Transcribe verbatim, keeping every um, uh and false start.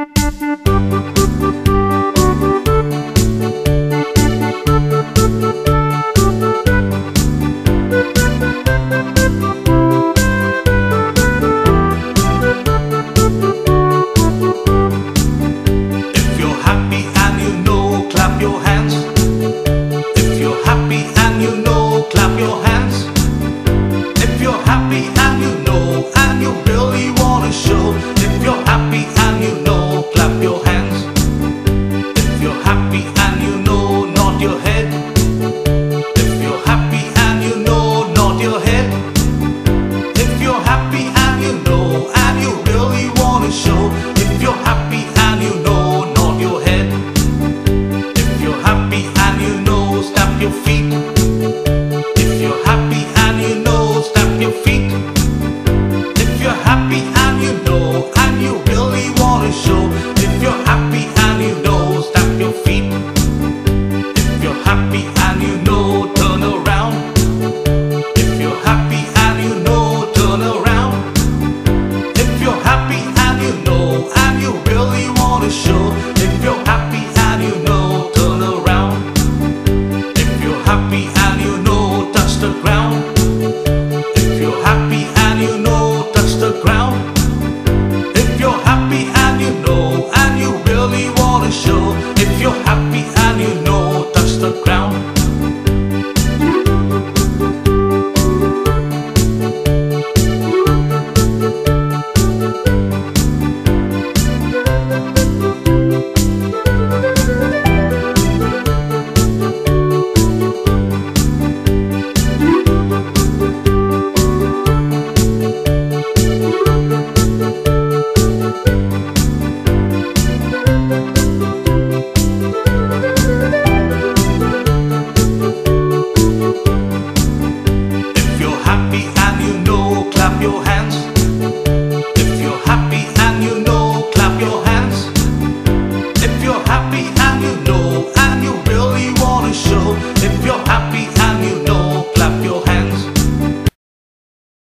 If you're happy and you know, clap your hands. If you're happy and you know, clap your hands. If you're happy and you know, and you really wanna show. If you're happy and you know, clap your hands. If you're happy and you know, nod your head. If you're happy and you know, nod your head. If you're happy and you know, and you really wanna show. If you're happy and you know, nod your head. If you're happy and you know, stamp your feet. If you're happy and you know, stamp your feet.